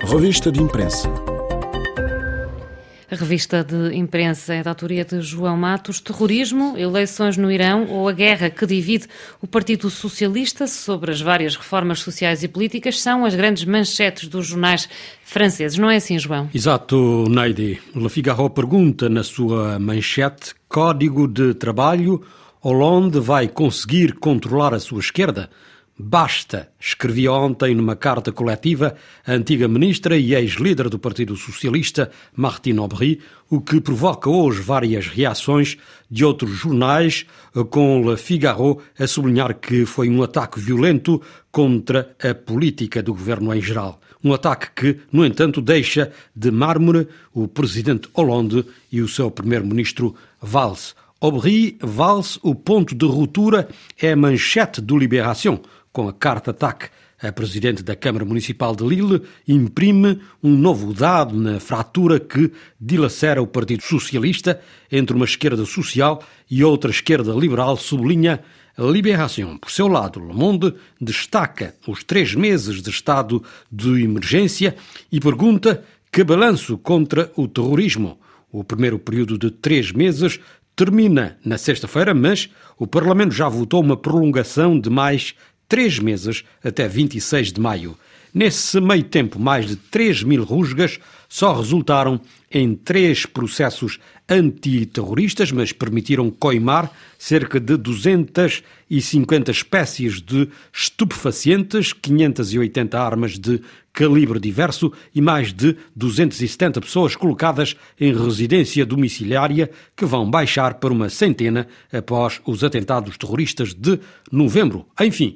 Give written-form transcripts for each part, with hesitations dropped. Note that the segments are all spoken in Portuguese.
Revista de Imprensa. A revista de imprensa é da autoria de João Matos. Terrorismo, eleições no Irão ou a guerra que divide o Partido Socialista sobre as várias reformas sociais e políticas são as grandes manchetes dos jornais franceses. Não é assim, João? Exato, Neide. Le Figaro pergunta na sua manchete: Código de trabalho, Hollande vai conseguir controlar a sua esquerda? Basta, escrevia ontem numa carta coletiva a antiga ministra e ex-líder do Partido Socialista, Martine Aubry, o que provoca hoje várias reações de outros jornais, com Le Figaro a sublinhar que foi um ataque violento contra a política do governo em geral. Um ataque que, no entanto, deixa de mármore o presidente Hollande e o seu primeiro-ministro Valls. Aubry, Valls, o ponto de ruptura é a manchete do Libération. Com a carta-ataque, a presidente da Câmara Municipal de Lille imprime um novo dado na fratura que dilacera o Partido Socialista entre uma esquerda social e outra esquerda liberal, sublinha a Libération. Por seu lado, Le Monde destaca os 3 meses de estado de emergência e pergunta que balanço contra o terrorismo. O primeiro período de 3 meses termina na sexta-feira, mas o Parlamento já votou uma prolongação de mais 3 meses até 26 de maio. Nesse meio tempo, mais de 3.000 rusgas só resultaram em 3 processos antiterroristas, mas permitiram coimar cerca de 250 espécies de estupefacientes, 580 armas de calibre diverso e mais de 270 pessoas colocadas em residência domiciliária, que vão baixar para uma centena após os atentados terroristas de novembro. Enfim,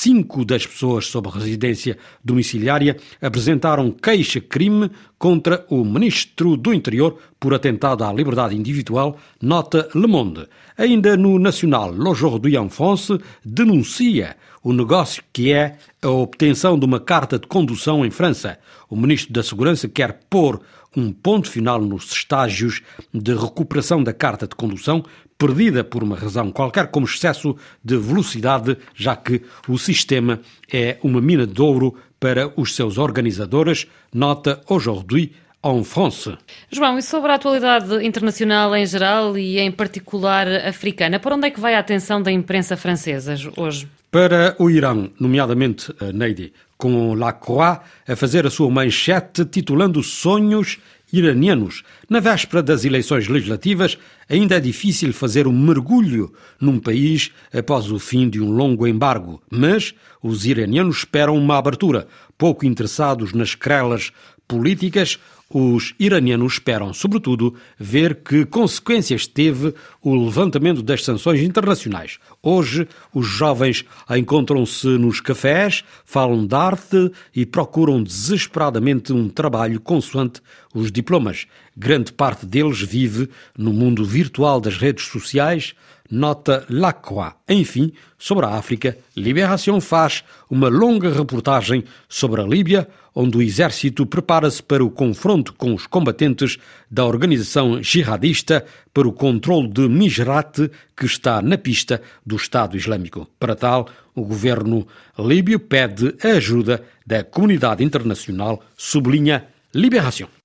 5 das pessoas sob residência domiciliária apresentaram queixa-crime contra o ministro do Interior por atentado à liberdade individual, nota Le Monde. Ainda no Nacional, L'Aujourd'hui en France denuncia o negócio que é a obtenção de uma carta de condução em França. O ministro da Segurança quer pôr um ponto final nos estágios de recuperação da carta de condução, perdida por uma razão qualquer, como excesso de velocidade, já que o sistema é uma mina de ouro para os seus organizadores, nota Aujourd'hui en France. João, e sobre a atualidade internacional em geral e em particular africana, para onde é que vai a atenção da imprensa francesa hoje? Para o Irão, nomeadamente Neide, com Lacroix a fazer a sua manchete titulando Sonhos iranianos. Na véspera das eleições legislativas, ainda é difícil fazer um mergulho num país após o fim de um longo embargo, mas os iranianos esperam uma abertura. Pouco interessados nas querelas políticas, os iranianos esperam, sobretudo, ver que consequências teve o levantamento das sanções internacionais. Hoje, os jovens encontram-se nos cafés, falam de arte e procuram desesperadamente um trabalho consoante os diplomas. Grande parte deles vive no mundo virtual das redes sociais, nota Lacroix. Enfim, sobre a África, Libération faz uma longa reportagem sobre a Líbia, onde o exército prepara-se para o confronto com os combatentes da organização jihadista para o controle de Misrate, que está na pista do Estado Islâmico. Para tal, o governo líbio pede a ajuda da comunidade internacional, sublinha Libération.